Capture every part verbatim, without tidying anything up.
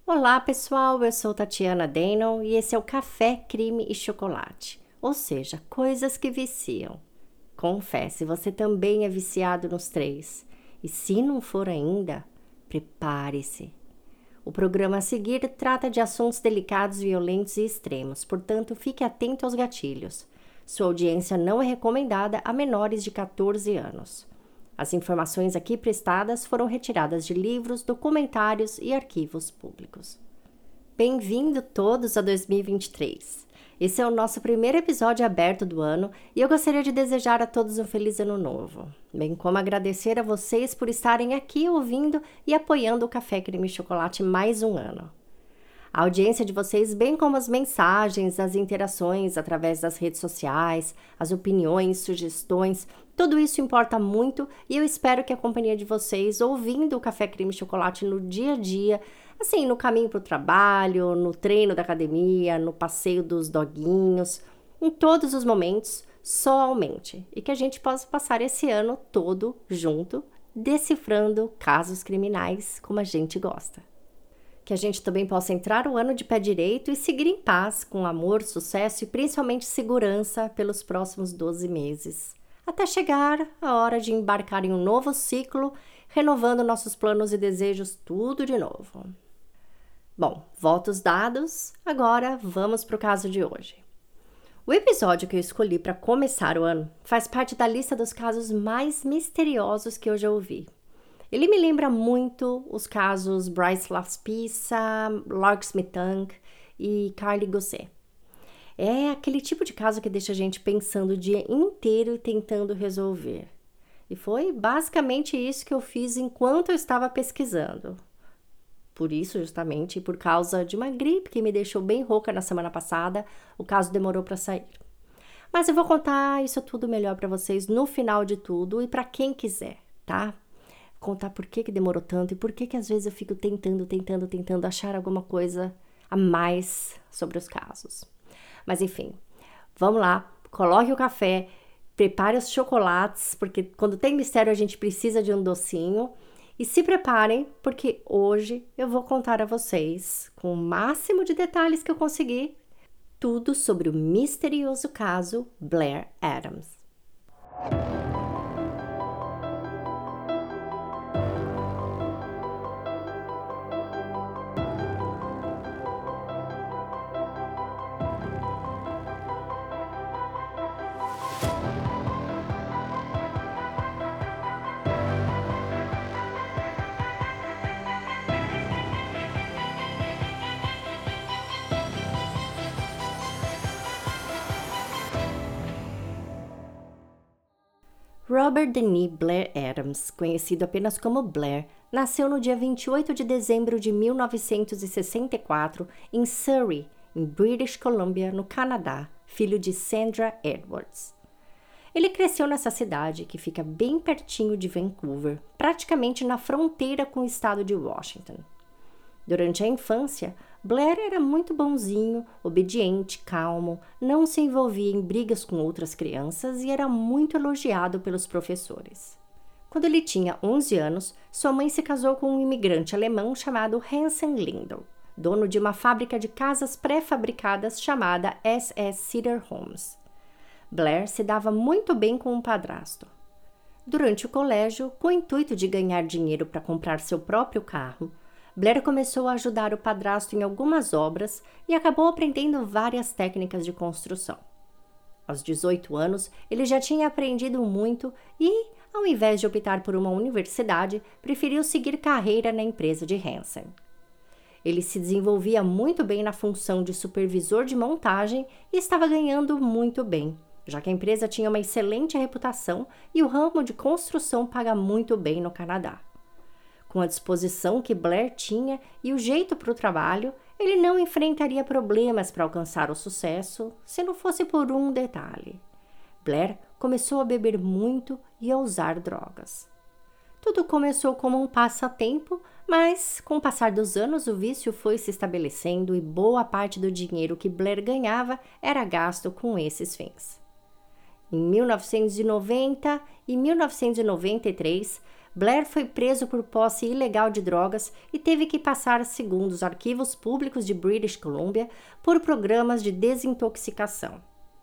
Olá pessoal, eu sou Tatiana Denon e esse é o Café, Crime e Chocolate, ou seja, coisas que viciam. Confesse, você também é viciado nos três. E se não for ainda, prepare-se. O programa a seguir trata de assuntos delicados, violentos e extremos, portanto fique atento aos gatilhos. Sua audiência não é recomendada a menores de catorze anos. As informações aqui prestadas foram retiradas de livros, documentários e arquivos públicos. Bem-vindo todos a dois mil e vinte e três. Esse é o nosso primeiro episódio aberto do ano e eu gostaria de desejar a todos um feliz ano novo, bem como agradecer a vocês por estarem aqui ouvindo e apoiando o Café Creme e Chocolate mais um ano. A audiência de vocês, bem como as mensagens, as interações através das redes sociais, as opiniões, sugestões, tudo isso importa muito e eu espero que a companhia de vocês, ouvindo o Café Creme e Chocolate no dia a dia, assim, no caminho para o trabalho, no treino da academia, no passeio dos doguinhos, em todos os momentos, só aumente e que a gente possa passar esse ano todo junto, decifrando casos criminais como a gente gosta. Que a gente também possa entrar o ano de pé direito e seguir em paz, com amor, sucesso e principalmente segurança pelos próximos doze meses. Até chegar a hora de embarcar em um novo ciclo, renovando nossos planos e desejos tudo de novo. Bom, votos dados, agora vamos para o caso de hoje. O episódio que eu escolhi para começar o ano faz parte da lista dos casos mais misteriosos que eu já ouvi. Ele me lembra muito os casos Bryce Laspisa, Lark Smitang e Carly Gosset. É aquele tipo de caso que deixa a gente pensando o dia inteiro e tentando resolver. E foi basicamente isso que eu fiz enquanto eu estava pesquisando. Por isso, justamente, por causa de uma gripe que me deixou bem rouca na semana passada, o caso demorou para sair. Mas eu vou contar isso tudo melhor para vocês no final de tudo e para quem quiser, tá? Contar por que que demorou tanto e por que que às vezes eu fico tentando, tentando, tentando achar alguma coisa a mais sobre os casos. Mas enfim, vamos lá, coloque o café, prepare os chocolates, porque quando tem mistério a gente precisa de um docinho. E se preparem, porque hoje eu vou contar a vocês, com o máximo de detalhes que eu conseguir, tudo sobre o misterioso caso Blair Adams. Robert Denis Blair Adams, conhecido apenas como Blair, nasceu no dia vinte e oito de dezembro de mil novecentos e sessenta e quatro em Surrey, em British Columbia, no Canadá, filho de Sandra Edwards. Ele cresceu nessa cidade, que fica bem pertinho de Vancouver, praticamente na fronteira com o estado de Washington. Durante a infância, Blair era muito bonzinho, obediente, calmo, não se envolvia em brigas com outras crianças e era muito elogiado pelos professores. Quando ele tinha onze anos, sua mãe se casou com um imigrante alemão chamado Hansen Lindell, dono de uma fábrica de casas pré-fabricadas chamada S S Cedar Homes. Blair se dava muito bem com um padrasto. Durante o colégio, com o intuito de ganhar dinheiro para comprar seu próprio carro, Blair começou a ajudar o padrasto em algumas obras e acabou aprendendo várias técnicas de construção. Aos dezoito anos, ele já tinha aprendido muito e, ao invés de optar por uma universidade, preferiu seguir carreira na empresa de Hansen. Ele se desenvolvia muito bem na função de supervisor de montagem e estava ganhando muito bem, já que a empresa tinha uma excelente reputação e o ramo de construção paga muito bem no Canadá. Com a disposição que Blair tinha e o jeito para o trabalho, ele não enfrentaria problemas para alcançar o sucesso se não fosse por um detalhe. Blair começou a beber muito e a usar drogas. Tudo começou como um passatempo, mas com o passar dos anos o vício foi se estabelecendo e boa parte do dinheiro que Blair ganhava era gasto com esses fins. Em mil novecentos e noventa e mil novecentos e noventa e três, Blair foi preso por posse ilegal de drogas e teve que passar, segundo os arquivos públicos de British Columbia, por programas de desintoxicação.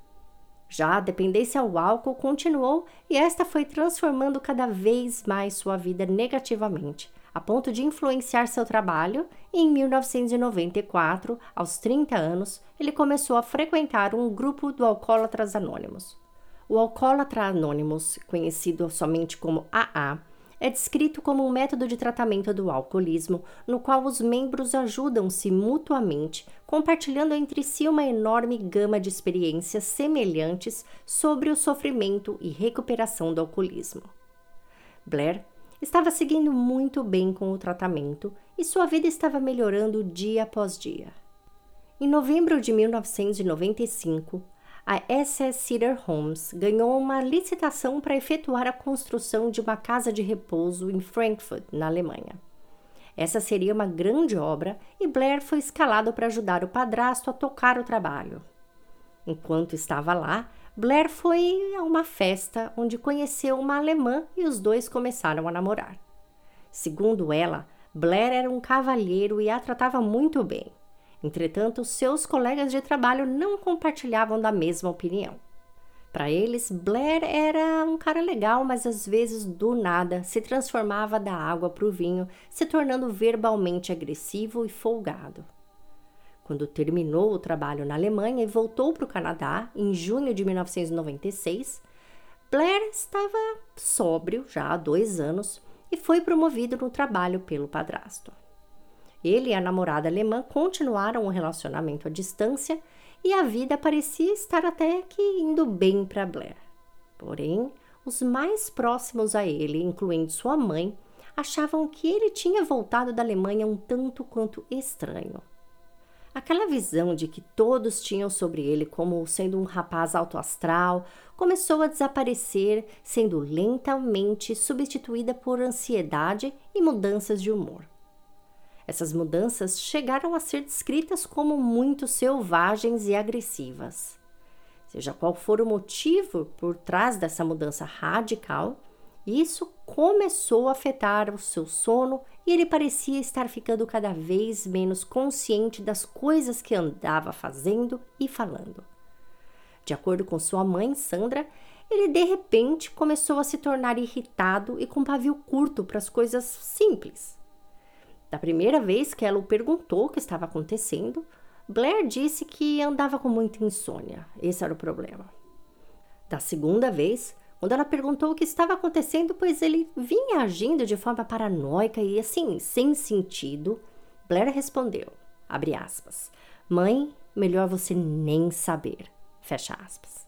Já a dependência ao álcool continuou e esta foi transformando cada vez mais sua vida negativamente, a ponto de influenciar seu trabalho, e em mil novecentos e noventa e quatro, aos trinta anos, ele começou a frequentar um grupo do Alcoólatras Anônimos. O Alcoólatra Anônimos, conhecido somente como A A, é descrito como um método de tratamento do alcoolismo, no qual os membros ajudam-se mutuamente, compartilhando entre si uma enorme gama de experiências semelhantes sobre o sofrimento e recuperação do alcoolismo. Blair estava seguindo muito bem com o tratamento e sua vida estava melhorando dia após dia. Em novembro de mil novecentos e noventa e cinco, a S S Cedar Homes ganhou uma licitação para efetuar a construção de uma casa de repouso em Frankfurt, na Alemanha. Essa seria uma grande obra e Blair foi escalado para ajudar o padrasto a tocar o trabalho. Enquanto estava lá, Blair foi a uma festa onde conheceu uma alemã e os dois começaram a namorar. Segundo ela, Blair era um cavalheiro e a tratava muito bem. Entretanto, seus colegas de trabalho não compartilhavam da mesma opinião. Para eles, Blair era um cara legal, mas às vezes, do nada, se transformava da água para o vinho, se tornando verbalmente agressivo e folgado. Quando terminou o trabalho na Alemanha e voltou para o Canadá, em junho de mil novecentos e noventa e seis, Blair estava sóbrio já há dois anos e foi promovido no trabalho pelo padrasto. Ele e a namorada alemã continuaram o relacionamento à distância e a vida parecia estar até que indo bem para Blair. Porém, os mais próximos a ele, incluindo sua mãe, achavam que ele tinha voltado da Alemanha um tanto quanto estranho. Aquela visão de que todos tinham sobre ele como sendo um rapaz alto astral começou a desaparecer, sendo lentamente substituída por ansiedade e mudanças de humor. Essas mudanças chegaram a ser descritas como muito selvagens e agressivas. Seja qual for o motivo por trás dessa mudança radical, isso começou a afetar o seu sono e ele parecia estar ficando cada vez menos consciente das coisas que andava fazendo e falando. De acordo com sua mãe, Sandra, ele de repente começou a se tornar irritado e com pavio curto para as coisas simples. Da primeira vez que ela o perguntou o que estava acontecendo, Blair disse que andava com muita insônia. Esse era o problema. Da segunda vez, quando ela perguntou o que estava acontecendo, pois ele vinha agindo de forma paranoica e assim, sem sentido, Blair respondeu, abre aspas, mãe, melhor você nem saber, fecha aspas.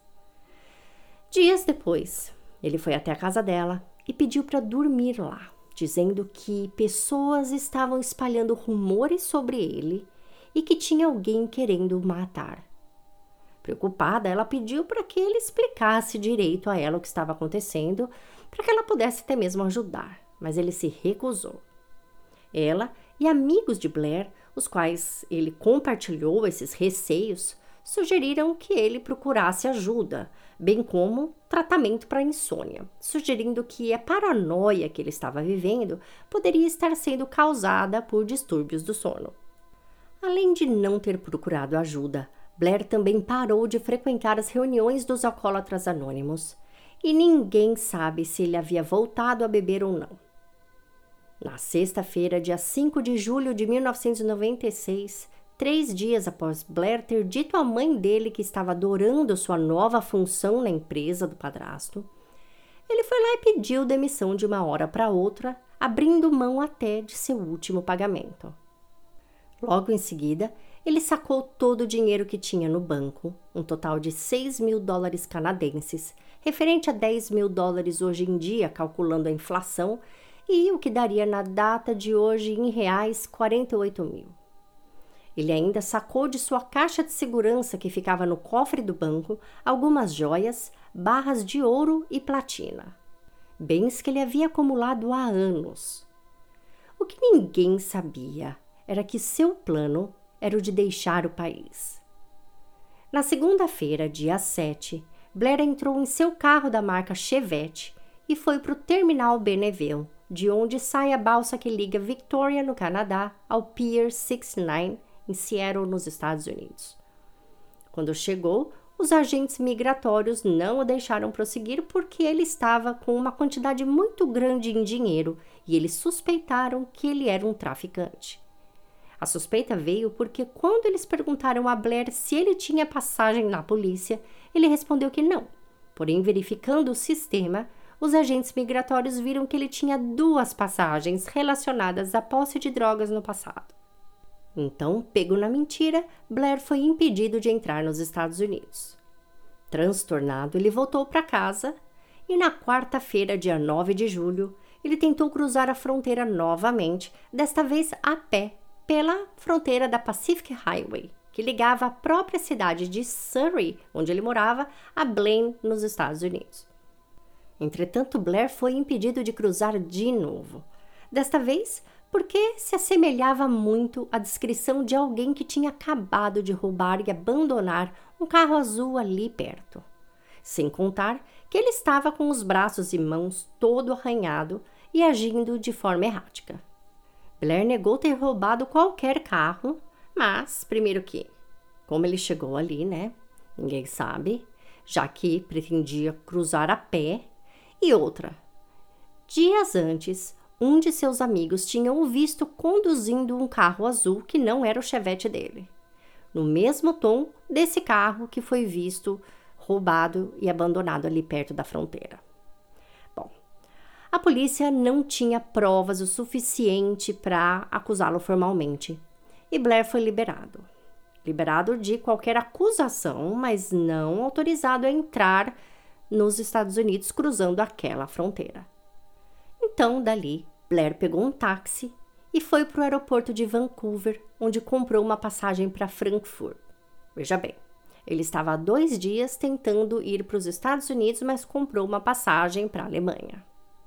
Dias depois, ele foi até a casa dela e pediu para dormir lá, dizendo que pessoas estavam espalhando rumores sobre ele e que tinha alguém querendo o matar. Preocupada, ela pediu para que ele explicasse direito a ela o que estava acontecendo, para que ela pudesse até mesmo ajudar, mas ele se recusou. Ela e amigos de Blair, os quais ele compartilhou esses receios, sugeriram que ele procurasse ajuda, bem como tratamento para insônia, sugerindo que a paranoia que ele estava vivendo poderia estar sendo causada por distúrbios do sono. Além de não ter procurado ajuda, Blair também parou de frequentar as reuniões dos Alcoólatras Anônimos e ninguém sabe se ele havia voltado a beber ou não. Na sexta-feira, dia cinco de julho de mil novecentos e noventa e seis, três dias após Blair ter dito à mãe dele que estava adorando sua nova função na empresa do padrasto, ele foi lá e pediu demissão de uma hora para outra, abrindo mão até de seu último pagamento. Logo em seguida, ele sacou todo o dinheiro que tinha no banco, um total de seis mil dólares canadenses, referente a dez mil dólares hoje em dia, calculando a inflação, e o que daria na data de hoje em reais quarenta e oito mil. Ele ainda sacou de sua caixa de segurança que ficava no cofre do banco algumas joias, barras de ouro e platina. Bens que ele havia acumulado há anos. O que ninguém sabia era que seu plano era o de deixar o país. Na segunda-feira, dia sete, Blair entrou em seu carro da marca Chevette e foi para o terminal Bonneville, de onde sai a balsa que liga Victoria, no Canadá, ao Pier sessenta e nove, em Seattle, nos Estados Unidos. Quando chegou, os agentes migratórios não o deixaram prosseguir porque ele estava com uma quantidade muito grande em dinheiro e eles suspeitaram que ele era um traficante. A suspeita veio porque quando eles perguntaram a Blair se ele tinha passagem na polícia, ele respondeu que não. Porém, verificando o sistema, os agentes migratórios viram que ele tinha duas passagens relacionadas à posse de drogas no passado. Então, pego na mentira, Blair foi impedido de entrar nos Estados Unidos. Transtornado, ele voltou para casa e na quarta-feira, dia nove de julho, ele tentou cruzar a fronteira novamente, desta vez a pé, pela fronteira da Pacific Highway, que ligava a própria cidade de Surrey, onde ele morava, a Blaine, nos Estados Unidos. Entretanto, Blair foi impedido de cruzar de novo. Desta vez, porque se assemelhava muito à descrição de alguém que tinha acabado de roubar e abandonar um carro azul ali perto. Sem contar que ele estava com os braços e mãos todo arranhado e agindo de forma errática. Blair negou ter roubado qualquer carro, mas, primeiro que, como ele chegou ali, né? Ninguém sabe, já que pretendia cruzar a pé. E outra, dias antes, um de seus amigos tinha o visto conduzindo um carro azul que não era o Chevette dele, no mesmo tom desse carro que foi visto roubado e abandonado ali perto da fronteira. Bom, a polícia não tinha provas o suficiente para acusá-lo formalmente e Blair foi liberado. Liberado de qualquer acusação, mas não autorizado a entrar nos Estados Unidos cruzando aquela fronteira. Então, dali, Blair pegou um táxi e foi para o aeroporto de Vancouver, onde comprou uma passagem para Frankfurt. Veja bem, ele estava há dois dias tentando ir para os Estados Unidos, mas comprou uma passagem para a Alemanha.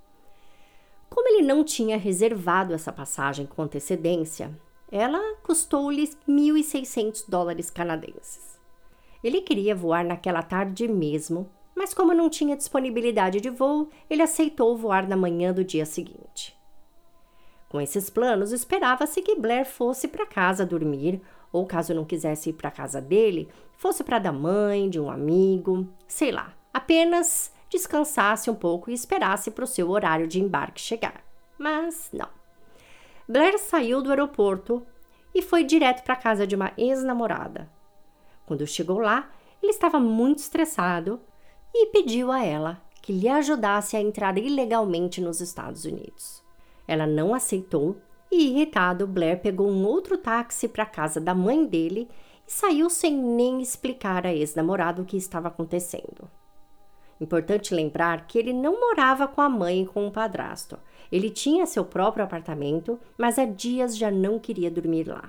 Como ele não tinha reservado essa passagem com antecedência, ela custou-lhe mil e seiscentos dólares canadenses. Ele queria voar naquela tarde mesmo, mas como não tinha disponibilidade de voo, ele aceitou voar na manhã do dia seguinte. Com esses planos, esperava-se que Blair fosse para casa dormir, ou caso não quisesse ir para casa dele, fosse para da mãe, de um amigo, sei lá, apenas descansasse um pouco e esperasse para o seu horário de embarque chegar. Mas não. Blair saiu do aeroporto e foi direto para a casa de uma ex-namorada. Quando chegou lá, ele estava muito estressado e pediu a ela que lhe ajudasse a entrar ilegalmente nos Estados Unidos. Ela não aceitou e, irritado, Blair pegou um outro táxi para a casa da mãe dele e saiu sem nem explicar à ex-namorada o que estava acontecendo. Importante lembrar que ele não morava com a mãe e com o padrasto. Ele tinha seu próprio apartamento, mas há dias já não queria dormir lá.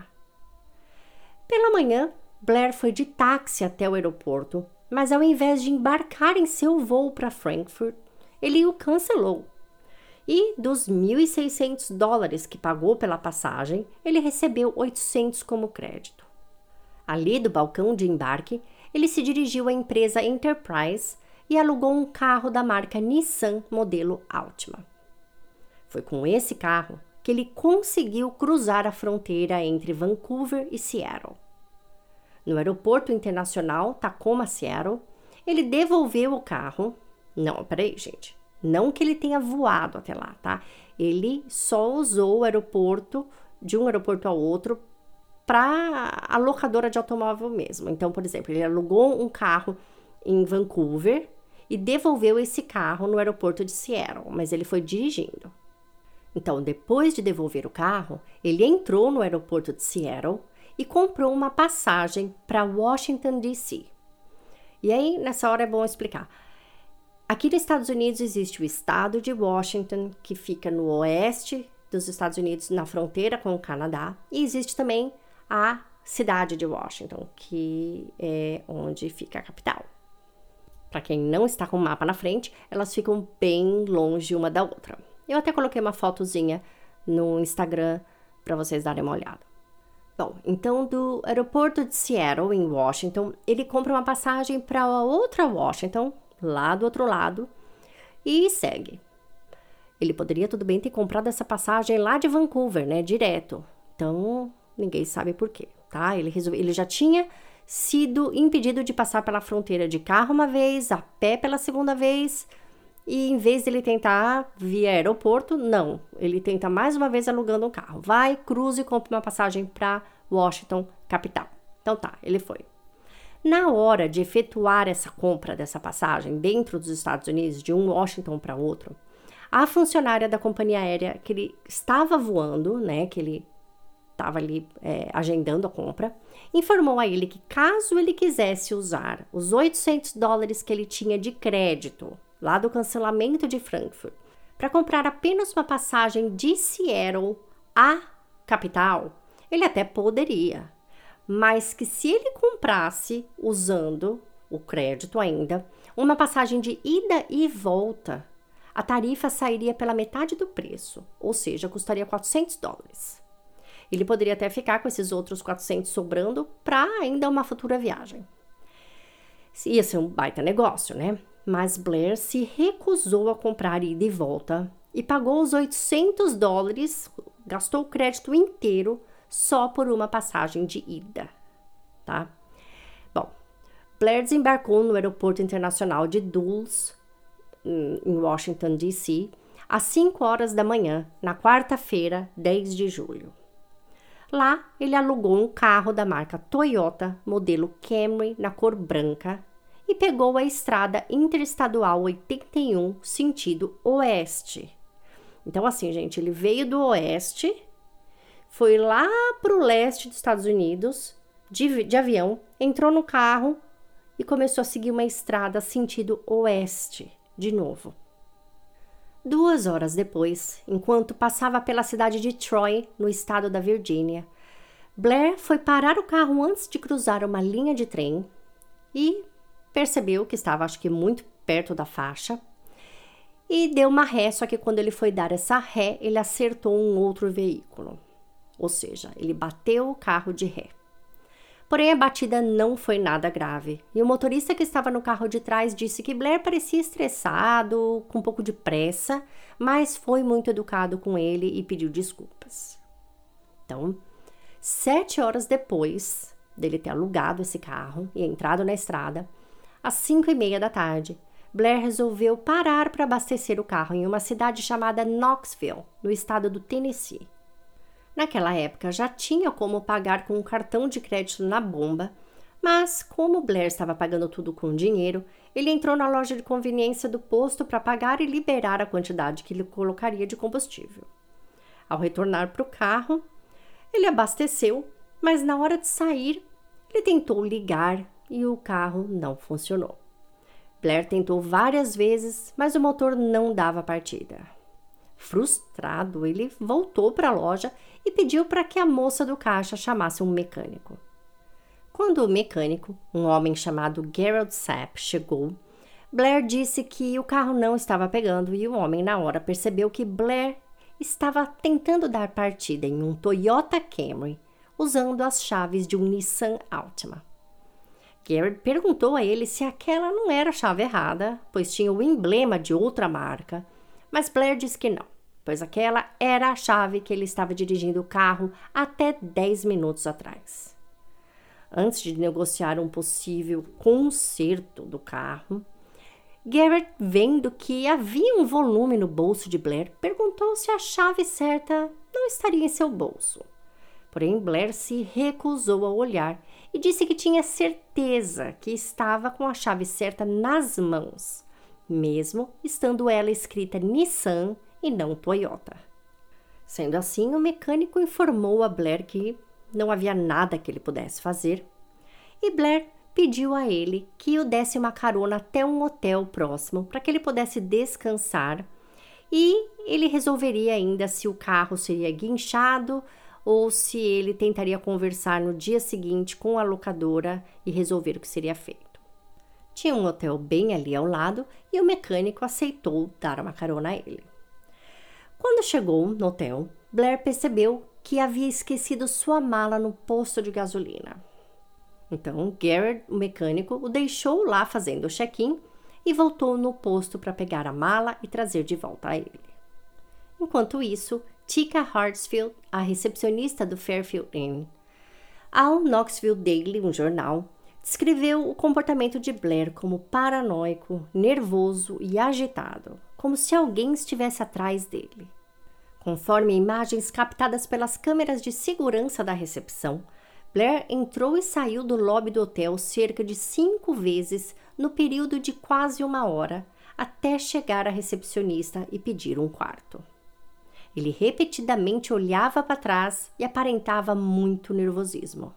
Pela manhã, Blair foi de táxi até o aeroporto, mas ao invés de embarcar em seu voo para Frankfurt, ele o cancelou. E dos mil e seiscentos dólares que pagou pela passagem, ele recebeu oitocentos como crédito. Ali do balcão de embarque, ele se dirigiu à empresa Enterprise e alugou um carro da marca Nissan modelo Altima. Foi com esse carro que ele conseguiu cruzar a fronteira entre Vancouver e Seattle. No aeroporto internacional Tacoma-Seattle, ele devolveu o carro. Não, peraí, gente. Não que ele tenha voado até lá, tá? Ele só usou o aeroporto, de um aeroporto ao outro, para a locadora de automóvel mesmo. Então, por exemplo, ele alugou um carro em Vancouver e devolveu esse carro no aeroporto de Seattle, mas ele foi dirigindo. Então, depois de devolver o carro, ele entrou no aeroporto de Seattle e comprou uma passagem para Washington, D C. E aí, nessa hora é bom explicar. Aqui nos Estados Unidos existe o estado de Washington, que fica no oeste dos Estados Unidos, na fronteira com o Canadá. E existe também a cidade de Washington, que é onde fica a capital. Para quem não está com o mapa na frente, elas ficam bem longe uma da outra. Eu até coloquei uma fotozinha no Instagram para vocês darem uma olhada. Bom, então do aeroporto de Seattle, em Washington, ele compra uma passagem para outra Washington, lá do outro lado, e segue. Ele poderia tudo bem ter comprado essa passagem lá de Vancouver, né, direto. Então, ninguém sabe por quê, tá? Ele, resolve... ele já tinha sido impedido de passar pela fronteira de carro uma vez, a pé pela segunda vez, e em vez dele tentar via aeroporto, não. Ele tenta mais uma vez alugando um carro. Vai, cruza e compra uma passagem para Washington, capital. Então tá, ele foi. Na hora de efetuar essa compra dessa passagem dentro dos Estados Unidos, de um Washington para outro, a funcionária da companhia aérea que ele estava voando, né, que ele estava ali é, agendando a compra, informou a ele que caso ele quisesse usar os oitocentos dólares que ele tinha de crédito, lá do cancelamento de Frankfurt, para comprar apenas uma passagem de Seattle à capital, ele até poderia, mas que se ele comprasse, usando o crédito ainda, uma passagem de ida e volta, a tarifa sairia pela metade do preço, ou seja, custaria quatrocentos dólares. Ele poderia até ficar com esses outros quatrocentos sobrando para ainda uma futura viagem. Ia ser um baita negócio, né? Mas Blair se recusou a comprar ida e volta e pagou os oitocentos dólares, gastou o crédito inteiro só por uma passagem de ida, tá? Bom, Blair desembarcou no aeroporto internacional de Dulles, em Washington, D C, às cinco horas da manhã, na quarta-feira, dez de julho. Lá, ele alugou um carro da marca Toyota, modelo Camry, na cor branca, e pegou a estrada interestadual oitenta e um, sentido oeste. Então, assim, gente, ele veio do oeste, foi lá para o leste dos Estados Unidos, de, de avião, entrou no carro e começou a seguir uma estrada sentido oeste, de novo. Duas horas depois, enquanto passava pela cidade de Troy, no estado da Virgínia, Blair foi parar o carro antes de cruzar uma linha de trem e percebeu que estava, acho que, muito perto da faixa e deu uma ré, só que quando ele foi dar essa ré, ele acertou um outro veículo. Ou seja, ele bateu o carro de ré. Porém, a batida não foi nada grave e o motorista que estava no carro de trás disse que Blair parecia estressado, com um pouco de pressa, mas foi muito educado com ele e pediu desculpas. Então, sete horas depois dele ter alugado esse carro e entrado na estrada, às cinco e meia da tarde, Blair resolveu parar para abastecer o carro em uma cidade chamada Knoxville, no estado do Tennessee. Naquela época, já tinha como pagar com um cartão de crédito na bomba, mas como Blair estava pagando tudo com dinheiro, ele entrou na loja de conveniência do posto para pagar e liberar a quantidade que ele colocaria de combustível. Ao retornar para o carro, ele abasteceu, mas na hora de sair, ele tentou ligar e o carro não funcionou. Blair tentou várias vezes, mas o motor não dava partida. Frustrado, ele voltou para a loja e pediu para que a moça do caixa chamasse um mecânico. Quando o mecânico, um homem chamado Gerald Sapp, chegou, Blair disse que o carro não estava pegando e o homem, na hora, percebeu que Blair estava tentando dar partida em um Toyota Camry, usando as chaves de um Nissan Altima. Gerald perguntou a ele se aquela não era a chave errada, pois tinha o emblema de outra marca, mas Blair disse que não, pois aquela era a chave que ele estava dirigindo o carro até dez minutos atrás. Antes de negociar um possível conserto do carro, Garrett, vendo que havia um volume no bolso de Blair, perguntou se a chave certa não estaria em seu bolso. Porém, Blair se recusou a olhar e disse que tinha certeza que estava com a chave certa nas mãos, mesmo estando ela escrita Nissan e não Toyota. Sendo assim, o mecânico informou a Blair que não havia nada que ele pudesse fazer, e Blair pediu a ele que o desse uma carona até um hotel próximo para que ele pudesse descansar, e ele resolveria ainda se o carro seria guinchado ou se ele tentaria conversar no dia seguinte com a locadora e resolver o que seria feito. Tinha um hotel bem ali ao lado e o mecânico aceitou dar uma carona a ele. Quando chegou no hotel, Blair percebeu que havia esquecido sua mala no posto de gasolina. Então, Garrett, o mecânico, o deixou lá fazendo o check-in e voltou no posto para pegar a mala e trazer de volta a ele. Enquanto isso, Tika Hartsfield, a recepcionista do Fairfield Inn, ao Knoxville Daily, um jornal, descreveu o comportamento de Blair como paranoico, nervoso e agitado, como se alguém estivesse atrás dele. Conforme imagens captadas pelas câmeras de segurança da recepção, Blair entrou e saiu do lobby do hotel cerca de cinco vezes no período de quase uma hora, até chegar à recepcionista e pedir um quarto. Ele repetidamente olhava para trás e aparentava muito nervosismo.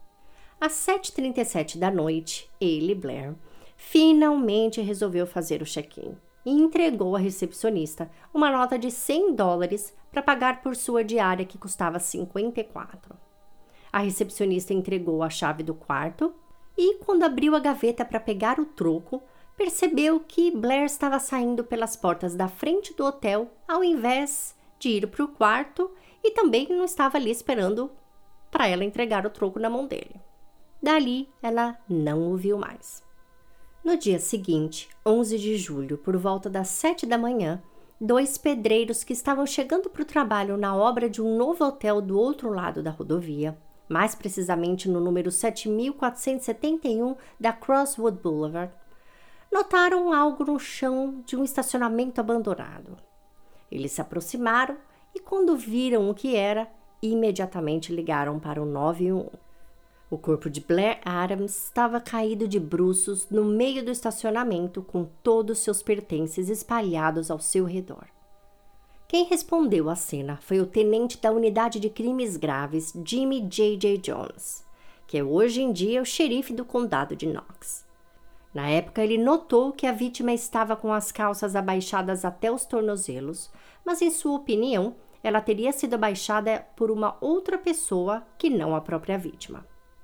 Às sete e trinta e sete da noite, ele, Blair, finalmente resolveu fazer o check-in e entregou à recepcionista uma nota de cem dólares para pagar por sua diária, que custava cinquenta e quatro. A recepcionista entregou a chave do quarto e, quando abriu a gaveta para pegar o troco, percebeu que Blair estava saindo pelas portas da frente do hotel ao invés de ir para o quarto, e também não estava ali esperando para ela entregar o troco na mão dele. Dali, ela não o viu mais. No dia seguinte, onze de julho, por volta das sete da manhã, dois pedreiros que estavam chegando para o trabalho na obra de um novo hotel do outro lado da rodovia, mais precisamente no número sete mil quatrocentos e setenta e um da Crosswood Boulevard, notaram algo no chão de um estacionamento abandonado. Eles se aproximaram e, quando viram o que era, imediatamente ligaram para o nove um um. O corpo de Blair Adams estava caído de bruços no meio do estacionamento, com todos seus pertences espalhados ao seu redor. Quem respondeu à cena foi o tenente da unidade de crimes graves, Jimmy J J Jones, que é hoje em dia o xerife do condado de Knox. Na época, ele notou que a vítima estava com as calças abaixadas até os tornozelos, mas, em sua opinião, ela teria sido abaixada por uma outra pessoa que não a própria vítima.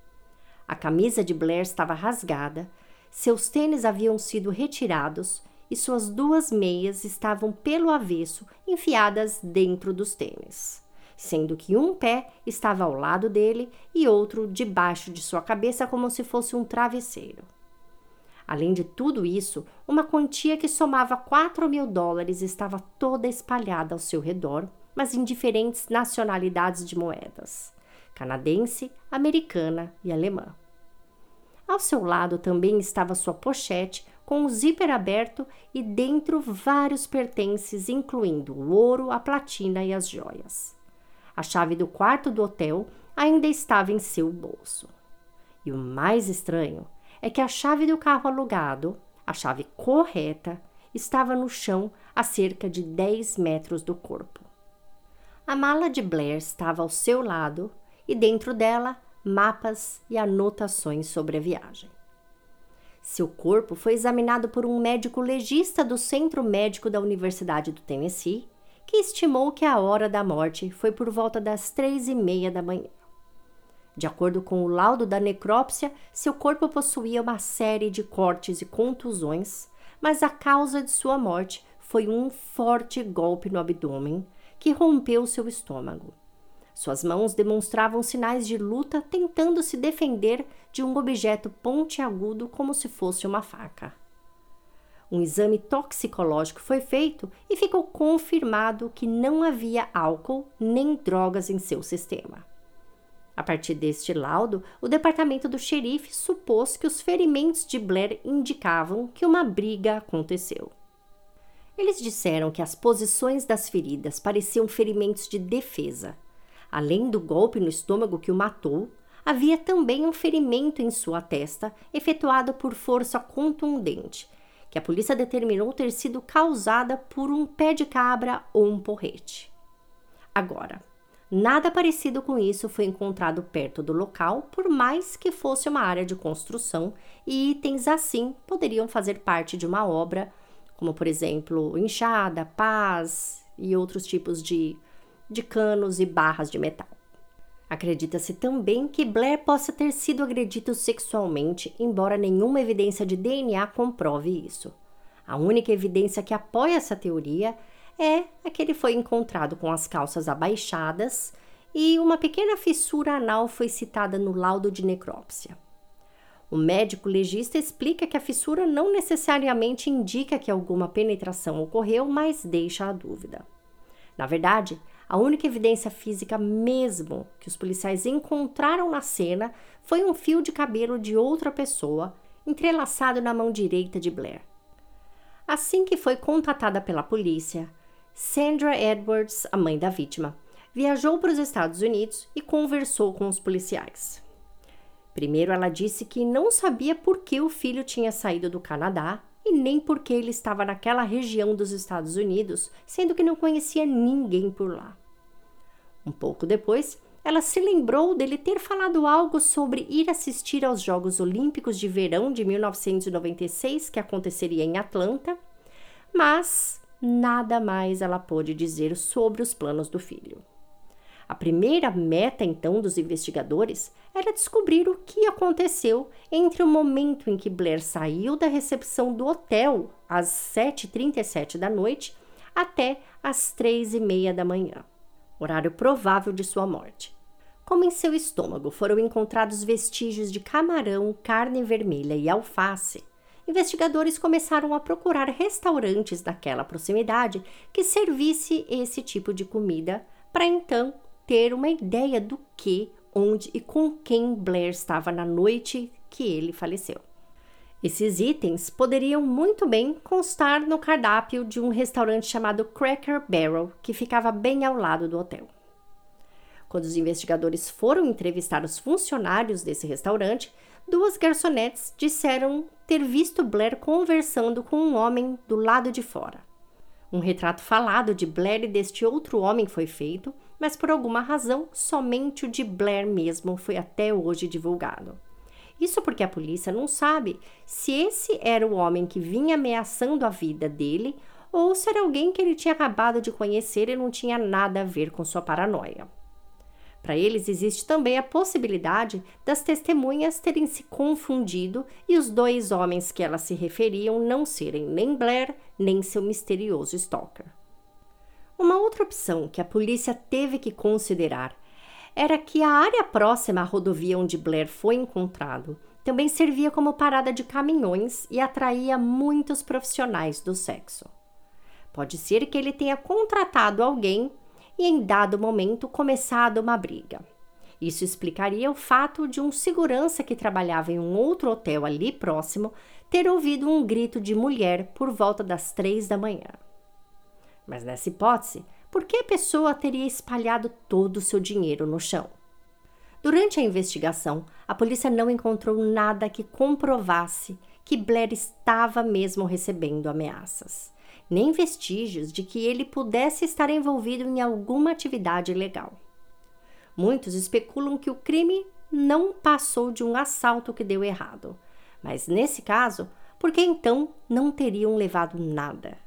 A camisa de Blair estava rasgada, seus tênis haviam sido retirados e suas duas meias estavam pelo avesso enfiadas dentro dos tênis, sendo que um pé estava ao lado dele e outro debaixo de sua cabeça como se fosse um travesseiro. Além de tudo isso, uma quantia que somava quatro mil dólares estava toda espalhada ao seu redor, mas em diferentes nacionalidades de moedas: canadense, americana e alemã. Ao seu lado também estava sua pochete com o zíper aberto e dentro vários pertences, incluindo o ouro, a platina e as joias. A chave do quarto do hotel ainda estava em seu bolso. E o mais estranho é que a chave do carro alugado, a chave correta, estava no chão a cerca de dez metros do corpo. A mala de Blair estava ao seu lado e dentro dela mapas e anotações sobre a viagem. Seu corpo foi examinado por um médico legista do Centro Médico da Universidade do Tennessee, que estimou que a hora da morte foi por volta das três e meia da manhã. De acordo com o laudo da necrópsia, seu corpo possuía uma série de cortes e contusões, mas a causa de sua morte foi um forte golpe no abdômen que rompeu seu estômago. Suas mãos demonstravam sinais de luta, tentando se defender de um objeto pontiagudo como se fosse uma faca. Um exame toxicológico foi feito e ficou confirmado que não havia álcool nem drogas em seu sistema. A partir deste laudo, o departamento do xerife supôs que os ferimentos de Blair indicavam que uma briga aconteceu. Eles disseram que as posições das feridas pareciam ferimentos de defesa. Além do golpe no estômago que o matou, havia também um ferimento em sua testa, efetuado por força contundente, que a polícia determinou ter sido causada por um pé de cabra ou um porrete. Agora, nada parecido com isso foi encontrado perto do local, por mais que fosse uma área de construção, e itens assim poderiam fazer parte de uma obra, como, por exemplo, enxada, pás e outros tipos de de canos e barras de metal. Acredita-se também que Blair possa ter sido agredido sexualmente, embora nenhuma evidência de D N A comprove isso. A única evidência que apoia essa teoria é a que ele foi encontrado com as calças abaixadas e uma pequena fissura anal foi citada no laudo de necrópsia. O médico legista explica que a fissura não necessariamente indica que alguma penetração ocorreu, mas deixa a dúvida. Na verdade, a única evidência física mesmo que os policiais encontraram na cena foi um fio de cabelo de outra pessoa entrelaçado na mão direita de Blair. Assim que foi contatada pela polícia, Sandra Edwards, a mãe da vítima, viajou para os Estados Unidos e conversou com os policiais. Primeiro, ela disse que não sabia por que o filho tinha saído do Canadá e nem por que ele estava naquela região dos Estados Unidos, sendo que não conhecia ninguém por lá. Um pouco depois, ela se lembrou dele ter falado algo sobre ir assistir aos Jogos Olímpicos de Verão de mil novecentos e noventa e seis, que aconteceria em Atlanta, mas nada mais ela pôde dizer sobre os planos do filho. A primeira meta, então, dos investigadores era descobrir o que aconteceu entre o momento em que Blair saiu da recepção do hotel às sete e trinta e sete da noite até às três e meia da manhã, horário provável de sua morte. Como em seu estômago foram encontrados vestígios de camarão, carne vermelha e alface, investigadores começaram a procurar restaurantes naquela proximidade que servisse esse tipo de comida para então ter uma ideia do que, onde e com quem Blair estava na noite que ele faleceu. Esses itens poderiam muito bem constar no cardápio de um restaurante chamado Cracker Barrel, que ficava bem ao lado do hotel. Quando os investigadores foram entrevistar os funcionários desse restaurante, duas garçonetes disseram ter visto Blair conversando com um homem do lado de fora. Um retrato falado de Blair e deste outro homem foi feito, mas por alguma razão, somente o de Blair mesmo foi até hoje divulgado. Isso porque a polícia não sabe se esse era o homem que vinha ameaçando a vida dele ou se era alguém que ele tinha acabado de conhecer e não tinha nada a ver com sua paranoia. Para eles, existe também a possibilidade das testemunhas terem se confundido e os dois homens que elas se referiam não serem nem Blair nem seu misterioso stalker. Uma outra opção que a polícia teve que considerar era que a área próxima à rodovia onde Blair foi encontrado também servia como parada de caminhões e atraía muitos profissionais do sexo. Pode ser que ele tenha contratado alguém e, em dado momento, começado uma briga. Isso explicaria o fato de um segurança que trabalhava em um outro hotel ali próximo ter ouvido um grito de mulher por volta das três da manhã. Mas nessa hipótese, por que a pessoa teria espalhado todo o seu dinheiro no chão? Durante a investigação, a polícia não encontrou nada que comprovasse que Blair estava mesmo recebendo ameaças, nem vestígios de que ele pudesse estar envolvido em alguma atividade ilegal. Muitos especulam que o crime não passou de um assalto que deu errado, mas nesse caso, por que então não teriam levado nada?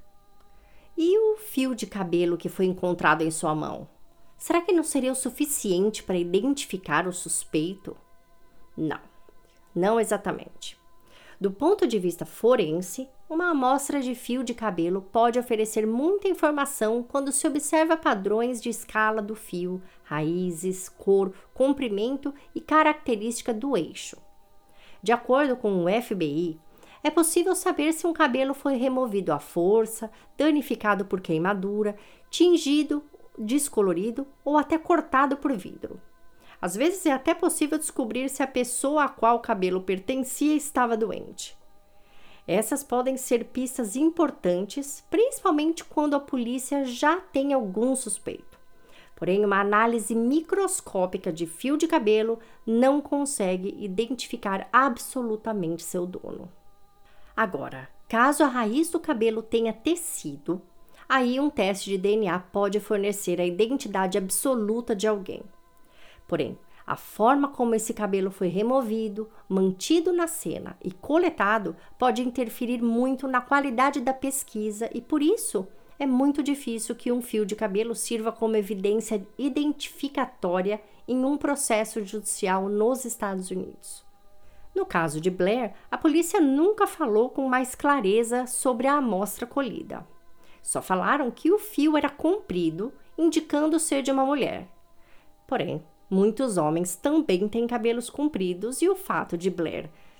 E o fio de cabelo que foi encontrado em sua mão? Será que não seria o suficiente para identificar o suspeito? Não, não exatamente. Do ponto de vista forense, uma amostra de fio de cabelo pode oferecer muita informação quando se observa padrões de escala do fio, raízes, cor, comprimento e característica do eixo. De acordo com o F B I, é possível saber se um cabelo foi removido à força, danificado por queimadura, tingido, descolorido ou até cortado por vidro. Às vezes é até possível descobrir se a pessoa a qual o cabelo pertencia estava doente. Essas podem ser pistas importantes, principalmente quando a polícia já tem algum suspeito. Porém, uma análise microscópica de fio de cabelo não consegue identificar absolutamente seu dono. Agora, caso a raiz do cabelo tenha tecido, aí um teste de D N A pode fornecer a identidade absoluta de alguém. Porém, a forma como esse cabelo foi removido, mantido na cena e coletado pode interferir muito na qualidade da pesquisa e, por isso, é muito difícil que um fio de cabelo sirva como evidência identificatória em um processo judicial nos Estados Unidos. No caso de Blair, a polícia nunca falou com mais clareza sobre a amostra colhida. Só falaram que o fio era comprido, indicando ser de uma mulher. Porém, muitos homens também têm cabelos compridos e o fato de Blair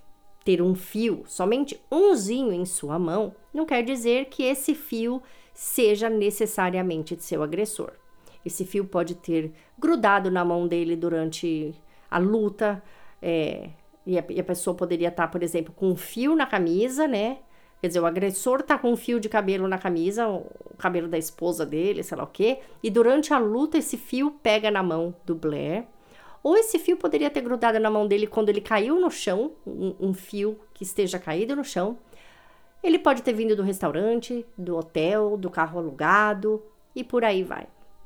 ter um fio, somente umzinho em sua mão, não quer dizer que esse fio seja necessariamente de seu agressor. Esse fio pode ter grudado na mão dele durante a luta, é, e, a, e a pessoa poderia estar, por exemplo, com um fio na camisa, né? Quer dizer, o agressor tá com um fio de cabelo na camisa, o cabelo da esposa dele, sei lá o quê, e durante a luta esse fio pega na mão do Blair. Ou esse fio poderia ter grudado na mão dele quando ele caiu no chão, um, um fio que esteja caído no chão. Ele pode ter vindo do restaurante, do hotel, do carro alugado e por aí vai.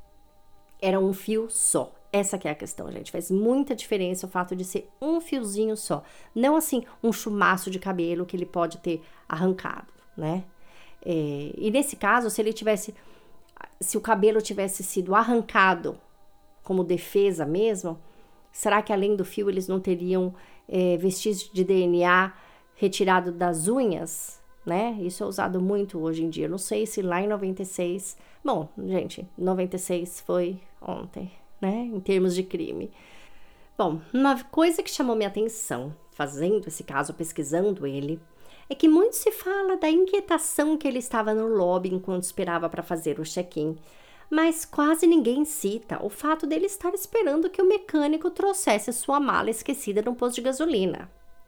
Era um fio só. Essa que é a questão, gente. Faz muita diferença o fato de ser um fiozinho só. Não assim, um chumaço de cabelo que ele pode ter arrancado, né? É, e nesse caso, se ele tivesse... Se o cabelo tivesse sido arrancado como defesa mesmo, será que além do fio eles não teriam é, vestígios de D N A retirado das unhas? Né? Isso é usado muito hoje em dia. Não sei se lá em noventa e seis... Bom, gente, noventa e seis foi ontem, né? Em termos de crime. Bom, uma coisa que chamou minha atenção, fazendo esse caso, pesquisando ele, é que muito se fala da inquietação que ele estava no lobby enquanto esperava para fazer o check-in, mas quase ninguém cita o fato dele estar esperando que o mecânico trouxesse sua mala esquecida no posto de gasolina.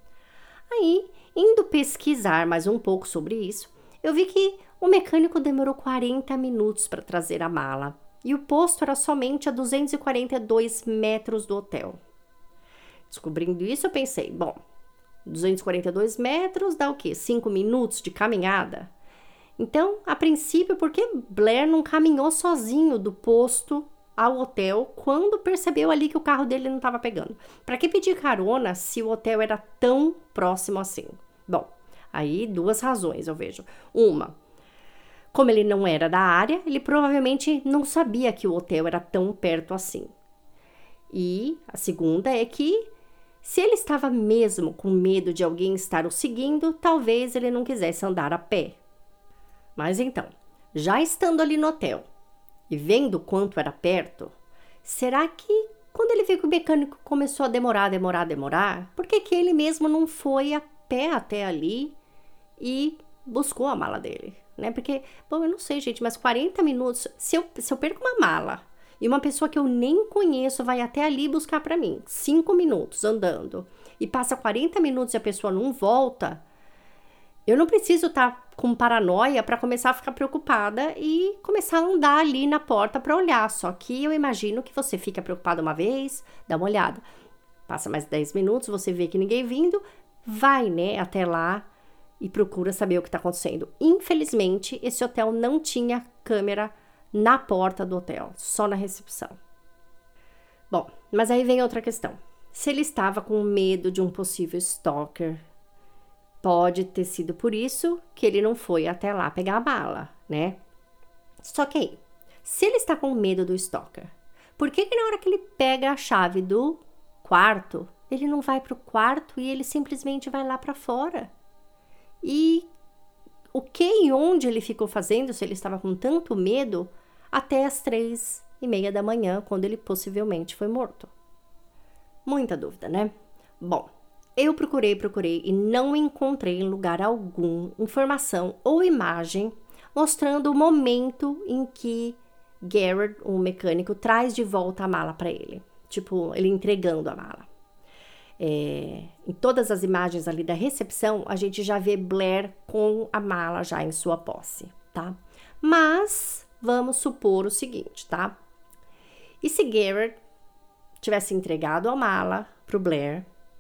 Aí, indo pesquisar mais um pouco sobre isso, eu vi que o mecânico demorou quarenta minutos para trazer a mala e o posto era somente a duzentos e quarenta e dois metros do hotel. Descobrindo isso, eu pensei, bom, duzentos e quarenta e dois metros dá o quê? cinco minutos de caminhada? Então, a princípio, por que Blair não caminhou sozinho do posto ao hotel quando percebeu ali que o carro dele não estava pegando? Para que pedir carona se o hotel era tão próximo assim? Bom, aí duas razões eu vejo. Uma, como ele não era da área, ele provavelmente não sabia que o hotel era tão perto assim. E a segunda é que, se ele estava mesmo com medo de alguém estar o seguindo, talvez ele não quisesse andar a pé. Mas então, já estando ali no hotel e vendo quanto era perto, será que quando ele viu que o mecânico começou a demorar, demorar, demorar, por que que ele mesmo não foi a pé até ali e buscou a mala dele, né? Porque, bom, eu não sei, gente, mas quarenta minutos, se eu, se eu perco uma mala e uma pessoa que eu nem conheço vai até ali buscar para mim, cinco minutos andando, e passa quarenta minutos e a pessoa não volta, eu não preciso estar com paranoia para começar a ficar preocupada e começar a andar ali na porta para olhar. Só que eu imagino que você fica preocupada uma vez, dá uma olhada. Passa mais dez minutos, você vê que ninguém vindo, vai, né, até lá e procura saber o que está acontecendo. Infelizmente, esse hotel não tinha câmera na porta do hotel, só na recepção. Bom, mas aí vem outra questão. Se ele estava com medo de um possível stalker, pode ter sido por isso que ele não foi até lá pegar a mala, né? Só que aí, se ele está com medo do stalker, por que que na hora que ele pega a chave do quarto, ele não vai pro quarto e ele simplesmente vai lá para fora? E o que e onde ele ficou fazendo, se ele estava com tanto medo, até as três e meia da manhã, quando ele possivelmente foi morto? Muita dúvida, né? Bom, eu procurei, procurei e não encontrei em lugar algum informação ou imagem mostrando o momento em que Garrett, o mecânico, traz de volta a mala para ele. Tipo, ele entregando a mala. É, em todas as imagens ali da recepção, a gente já vê Blair com a mala já em sua posse, tá? Mas vamos supor o seguinte, tá? E se Garrett tivesse entregado a mala pro Blair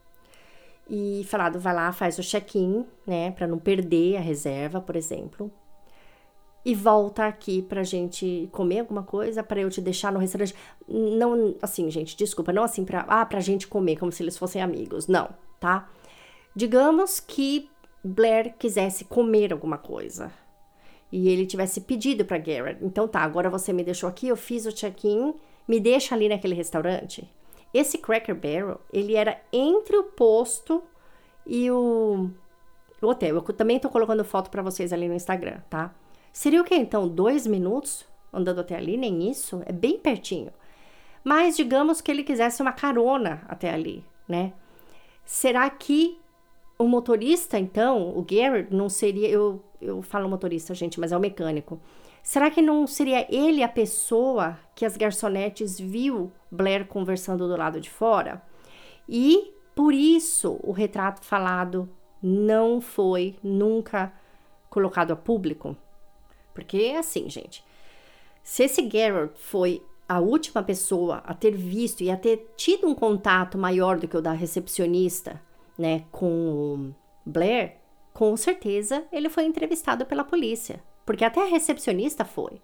e falado, vai lá, faz o check-in, né, para não perder a reserva, por exemplo, e volta aqui pra gente comer alguma coisa, para eu te deixar no restaurante. Não, assim, gente, desculpa, não assim pra, ah, pra gente comer, como se eles fossem amigos, não, tá? Digamos que Blair quisesse comer alguma coisa e ele tivesse pedido pra Garrett, então tá, agora você me deixou aqui, eu fiz o check-in, me deixa ali naquele restaurante. Esse Cracker Barrel, ele era entre o posto e o, o hotel. Eu também tô colocando foto pra vocês ali no Instagram, tá? Seria o quê, então? Dois minutos andando até ali? Nem isso? É bem pertinho. Mas digamos que ele quisesse uma carona até ali, né? Será que o motorista, então, o Garrett, não seria... Eu, eu falo motorista, gente, mas é o mecânico. Será que não seria ele a pessoa que as garçonetes viu Blair conversando do lado de fora? E, por isso, o retrato falado não foi nunca colocado a público? Porque, assim, gente, se esse Garrett foi a última pessoa a ter visto e a ter tido um contato maior do que o da recepcionista, né, com Blair, com certeza ele foi entrevistado pela polícia, porque até a recepcionista foi.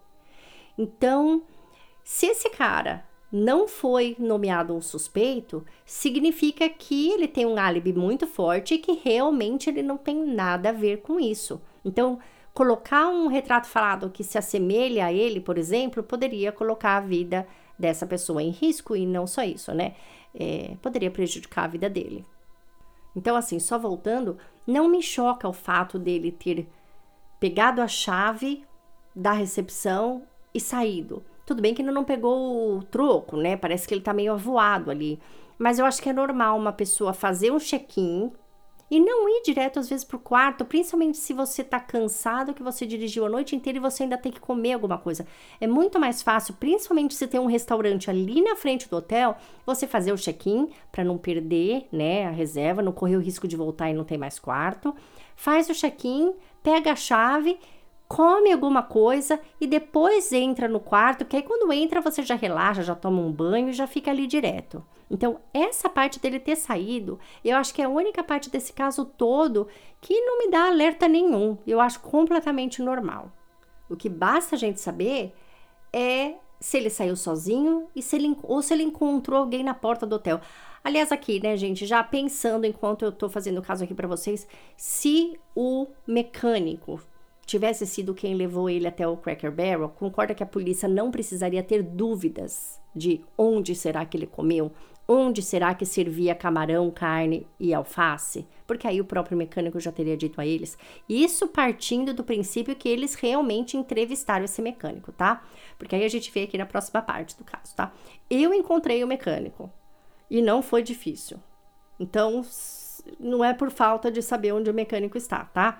Então, se esse cara não foi nomeado um suspeito, significa que ele tem um álibi muito forte e que realmente ele não tem nada a ver com isso. Então, colocar um retrato falado que se assemelha a ele, por exemplo, poderia colocar a vida dessa pessoa em risco, e não só isso, né? É, poderia prejudicar a vida dele. Então, assim, só voltando, não me choca o fato dele ter pegado a chave da recepção e saído. Tudo bem que ele não pegou o troco, né? Parece que ele tá meio avoado ali. Mas eu acho que é normal uma pessoa fazer um check-in e não ir direto, às vezes, pro quarto, principalmente se você tá cansado, que você dirigiu a noite inteira e você ainda tem que comer alguma coisa. É muito mais fácil, principalmente se tem um restaurante ali na frente do hotel, você fazer o check-in para não perder, né, a reserva, não correr o risco de voltar e não ter mais quarto. Faz o check-in, pega a chave, come alguma coisa e depois entra no quarto, que aí quando entra você já relaxa, já toma um banho e já fica ali direto. Então, essa parte dele ter saído, eu acho que é a única parte desse caso todo que não me dá alerta nenhum. Eu acho completamente normal. O que basta a gente saber é se ele saiu sozinho e se ele, ou se ele encontrou alguém na porta do hotel. Aliás, aqui, né, gente, já pensando enquanto eu tô fazendo o caso aqui pra vocês, se o mecânico tivesse sido quem levou ele até o Cracker Barrel, concorda que a polícia não precisaria ter dúvidas de onde será que ele comeu, onde será que servia camarão, carne e alface? Porque aí o próprio mecânico já teria dito a eles. Isso partindo do princípio que eles realmente entrevistaram esse mecânico, tá? Porque aí a gente vê aqui na próxima parte do caso, tá? Eu encontrei o mecânico e não foi difícil. Então, não é por falta de saber onde o mecânico está, tá?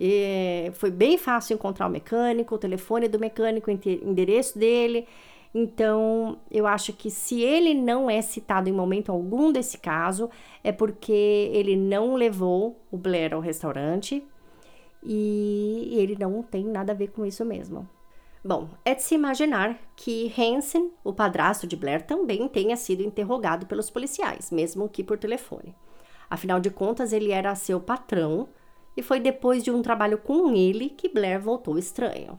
E foi bem fácil encontrar o mecânico, o telefone do mecânico, o endereço dele. Então, eu acho que se ele não é citado em momento algum desse caso, é porque ele não levou o Blair ao restaurante e ele não tem nada a ver com isso mesmo. Bom, é de se imaginar que Hansen, o padrasto de Blair, também tenha sido interrogado pelos policiais, mesmo que por telefone. Afinal de contas, ele era seu patrão e foi depois de um trabalho com ele que Blair voltou estranho.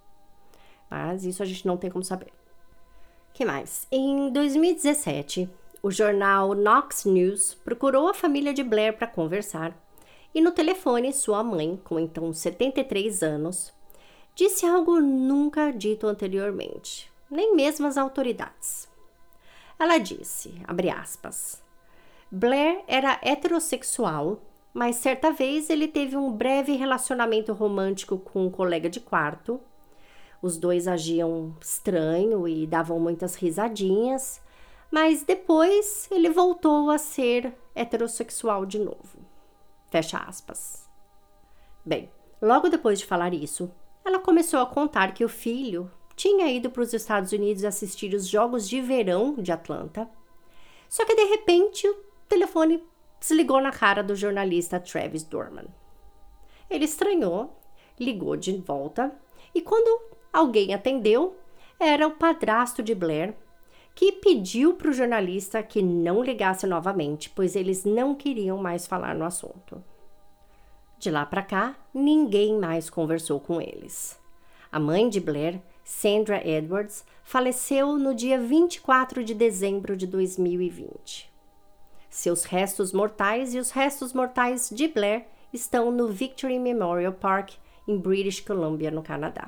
Mas isso a gente não tem como saber. Que mais? Em dois mil e dezessete, o jornal Knox News procurou a família de Blair para conversar e no telefone sua mãe, com então setenta e três anos, disse algo nunca dito anteriormente, nem mesmo as autoridades. Ela disse, abre aspas, Blair era heterossexual, mas certa vez ele teve um breve relacionamento romântico com um colega de quarto. Os dois agiam estranho e davam muitas risadinhas, mas depois ele voltou a ser heterossexual de novo. Fecha aspas. Bem, logo depois de falar isso, ela começou a contar que o filho tinha ido para os Estados Unidos assistir os Jogos de Verão de Atlanta, só que de repente o telefone desligou na cara do jornalista Travis Dorman. Ele estranhou, ligou de volta e quando alguém atendeu, era o padrasto de Blair, que pediu para o jornalista que não ligasse novamente, pois eles não queriam mais falar no assunto. De lá para cá, ninguém mais conversou com eles. A mãe de Blair, Sandra Edwards, faleceu no dia vinte e quatro de dezembro de dois mil e vinte. Seus restos mortais e os restos mortais de Blair estão no Victory Memorial Park, em British Columbia, no Canadá.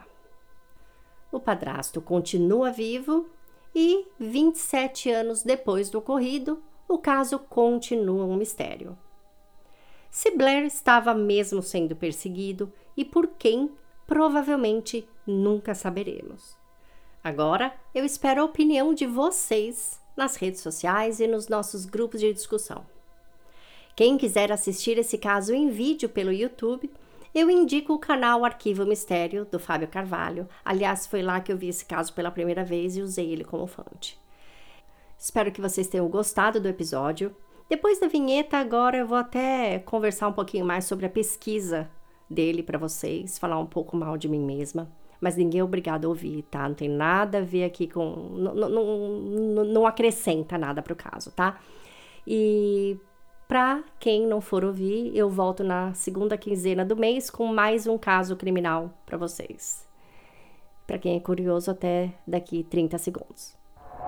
O padrasto continua vivo e, vinte e sete anos depois do ocorrido, o caso continua um mistério. Se Blair estava mesmo sendo perseguido e por quem, provavelmente nunca saberemos. Agora, eu espero a opinião de vocês nas redes sociais e nos nossos grupos de discussão. Quem quiser assistir esse caso em vídeo pelo YouTube, eu indico o canal Arquivo Mistério, do Fábio Carvalho. Aliás, foi lá que eu vi esse caso pela primeira vez e usei ele como fonte. Espero que vocês tenham gostado do episódio. Depois da vinheta, agora eu vou até conversar um pouquinho mais sobre a pesquisa dele para vocês, falar um pouco mal de mim mesma. Mas ninguém é obrigado a ouvir, tá? Não tem nada a ver aqui com... Não, não, não, não acrescenta nada pro caso, tá? E pra quem não for ouvir, eu volto na segunda quinzena do mês com mais um caso criminal para vocês. Para quem é curioso, até daqui trinta segundos.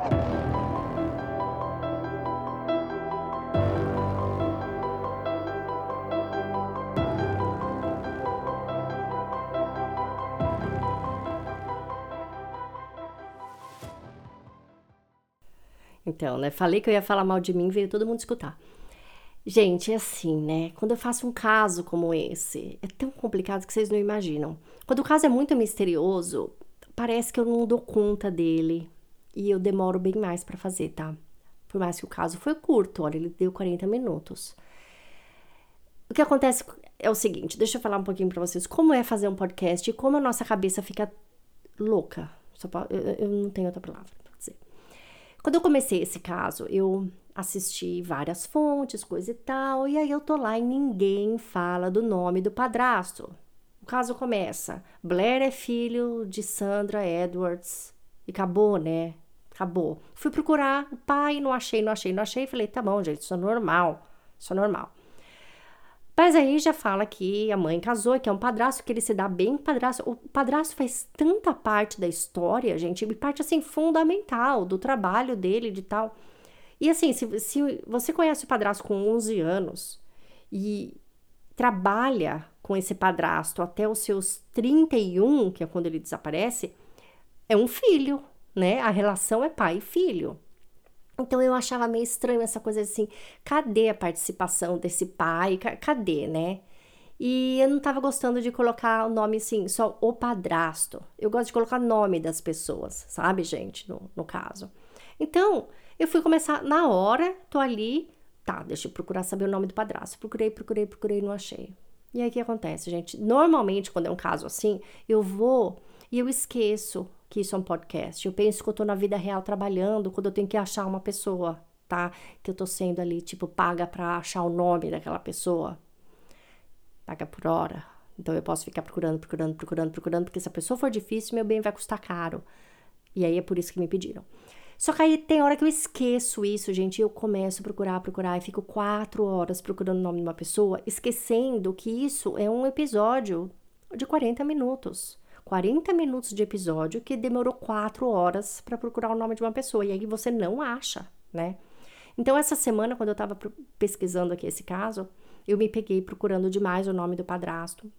Então, né? Falei que eu ia falar mal de mim, veio todo mundo escutar. Gente, é assim, né? Quando eu faço um caso como esse, é tão complicado que vocês não imaginam. Quando o caso é muito misterioso, parece que eu não dou conta dele. E eu demoro bem mais pra fazer, tá? Por mais que o caso foi curto, olha, ele deu quarenta minutos. O que acontece é o seguinte, deixa eu falar um pouquinho pra vocês como é fazer um podcast e como a nossa cabeça fica louca. Só pra, eu, eu não tenho outra palavra pra dizer. Quando eu comecei esse caso, eu assisti várias fontes, coisa e tal, e aí eu tô lá e ninguém fala do nome do padrasto. O caso começa, Blair é filho de Sandra Edwards, e acabou, né? Acabou. Fui procurar o pai, não achei, não achei, não achei, falei, tá bom, gente, isso é normal, isso é normal. Mas aí já fala que a mãe casou, que é um padrasto, que ele se dá bem com o padrasto. O padrasto faz tanta parte da história, gente, e parte, assim, fundamental do trabalho dele, de tal. E, assim, se, se você conhece o padrasto com onze anos e trabalha com esse padrasto até os seus trinta e um, que é quando ele desaparece, é um filho, né? A relação é pai e filho. Então, eu achava meio estranho essa coisa assim, cadê a participação desse pai? Cadê, né? E eu não tava gostando de colocar o nome assim, só o padrasto. Eu gosto de colocar nome das pessoas, sabe, gente, no, no caso. Então, eu fui começar na hora, tô ali, tá, deixa eu procurar saber o nome do padrasto. Procurei, procurei, procurei, não achei. E aí, o que acontece, gente? Normalmente, quando é um caso assim, eu vou e eu esqueço que isso é um podcast. Eu penso que eu tô na vida real trabalhando, quando eu tenho que achar uma pessoa, tá? Que eu tô sendo ali, tipo, paga pra achar o nome daquela pessoa. Paga por hora. Então, eu posso ficar procurando, procurando, procurando, procurando, porque se a pessoa for difícil, meu bem vai custar caro. E aí, é por isso que me pediram. Só que aí, tem hora que eu esqueço isso, gente, e eu começo a procurar, procurar, e fico quatro horas procurando o nome de uma pessoa, esquecendo que isso é um episódio de quarenta minutos. quarenta minutos de episódio que demorou quatro horas para procurar o nome de uma pessoa. E aí você não acha, né? Então, essa semana, quando eu tava pesquisando aqui esse caso, eu me peguei procurando demais o nome do padrasto.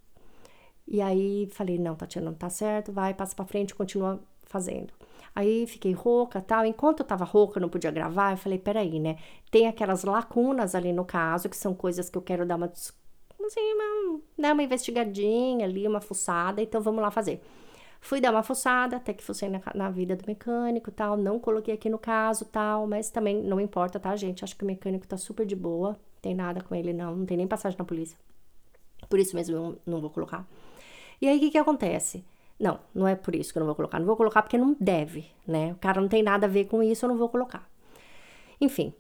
E aí, falei, não, Tatiana, não tá certo, vai, passa pra frente, continua fazendo. Aí, fiquei rouca, tal. Enquanto eu tava rouca, não podia gravar, eu falei, peraí, né? Tem aquelas lacunas ali no caso, que são coisas que eu quero dar uma... assim, uma, né, uma investigadinha ali, uma fuçada, então vamos lá fazer. Fui dar uma fuçada, até que fucei na, na vida do mecânico, tal, não coloquei aqui no caso, tal, mas também não importa, tá, gente? Acho que o mecânico tá super de boa, tem nada com ele, não, não tem nem passagem na polícia. Por isso mesmo eu não vou colocar. E aí, o que que acontece? Não, não é por isso que eu não vou colocar, não vou colocar porque não deve, né? O cara não tem nada a ver com isso, eu não vou colocar. Enfim,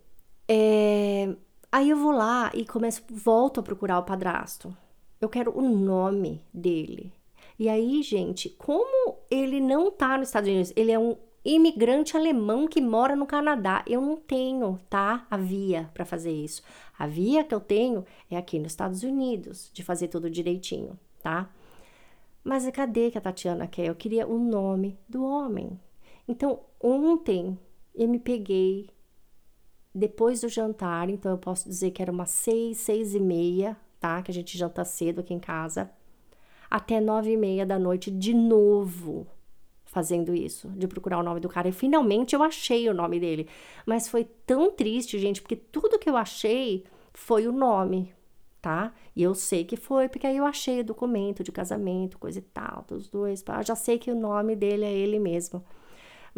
é... aí eu vou lá e começo, volto a procurar o padrasto. Eu quero o nome dele. E aí, gente, como ele não tá nos Estados Unidos, ele é um imigrante alemão que mora no Canadá. Eu não tenho, tá? A via para fazer isso. A via que eu tenho é aqui nos Estados Unidos, de fazer tudo direitinho, tá? Mas cadê que a Tatiana quer? Eu queria o nome do homem. Então, ontem eu me peguei depois do jantar, então eu posso dizer que era umas seis, seis e meia, tá? Que a gente janta cedo aqui em casa. Até nove e meia da noite, de novo, fazendo isso, de procurar o nome do cara. E finalmente eu achei o nome dele. Mas foi tão triste, gente, porque tudo que eu achei foi o nome, tá? E eu sei que foi, porque aí eu achei o documento de casamento, coisa e tal, dos dois. Eu já sei que o nome dele é ele mesmo.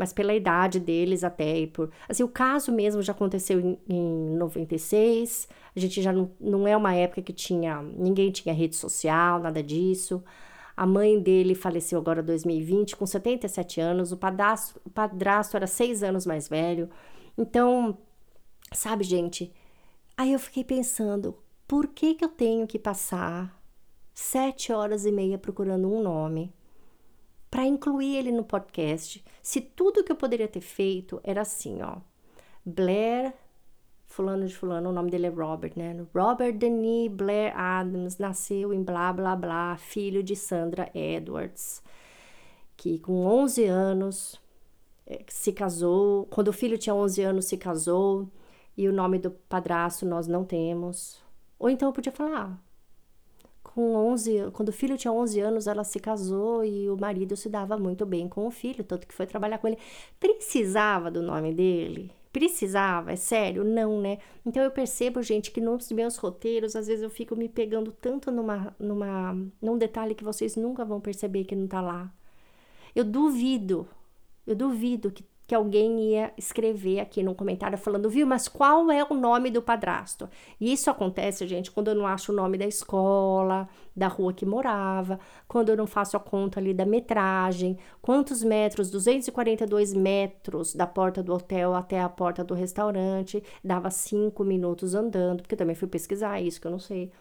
mas pela idade deles até, e por... Assim, o caso mesmo já aconteceu em, em noventa e seis, a gente já não, não é uma época que tinha, ninguém tinha rede social, nada disso. A mãe dele faleceu agora em dois mil e vinte, com setenta e sete anos, o padrasto, o padrasto era seis anos mais velho. Então, sabe, gente, aí eu fiquei pensando, por que que eu tenho que passar sete horas e meia procurando um nome para incluir ele no podcast, se tudo que eu poderia ter feito era assim, ó, Blair, fulano de fulano, o nome dele é Robert, né? Robert Denis Blair Adams nasceu em blá, blá, blá, filho de Sandra Edwards, que com onze anos se casou, quando o filho tinha onze anos se casou, e o nome do padrasto nós não temos. Ou então eu podia falar, com onze, quando o filho tinha onze anos, ela se casou e o marido se dava muito bem com o filho, tanto que foi trabalhar com ele. Precisava do nome dele? Precisava? É sério? Não, né? Então eu percebo, gente, que nos meus roteiros, às vezes eu fico me pegando tanto numa, numa, num detalhe que vocês nunca vão perceber que não tá lá. Eu duvido, eu duvido que que alguém ia escrever aqui no comentário falando, viu, mas qual é o nome do padrasto? E isso acontece, gente, quando eu não acho o nome da escola, da rua que morava, quando eu não faço a conta ali da metragem, quantos metros, duzentos e quarenta e dois metros da porta do hotel até a porta do restaurante, dava cinco minutos andando, porque eu também fui pesquisar isso, que eu não sei.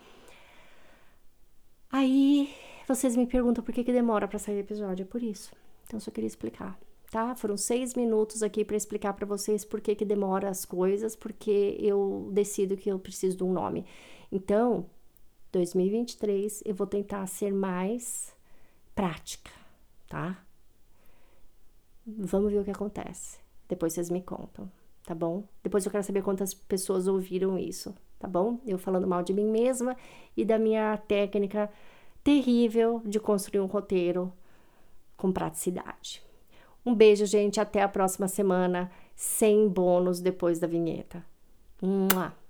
Aí, vocês me perguntam por que que demora para sair o episódio, é por isso. Então, eu só queria explicar. Tá? Foram seis minutos aqui para explicar para vocês por que que demora as coisas, porque eu decido que eu preciso de um nome. Então, dois mil e vinte e três, eu vou tentar ser mais prática, tá? Vamos ver o que acontece. Depois vocês me contam, tá bom? Depois eu quero saber quantas pessoas ouviram isso, tá bom? Eu falando mal de mim mesma e da minha técnica terrível de construir um roteiro com praticidade. Um beijo, gente. Até a próxima semana, sem bônus depois da vinheta. Mua!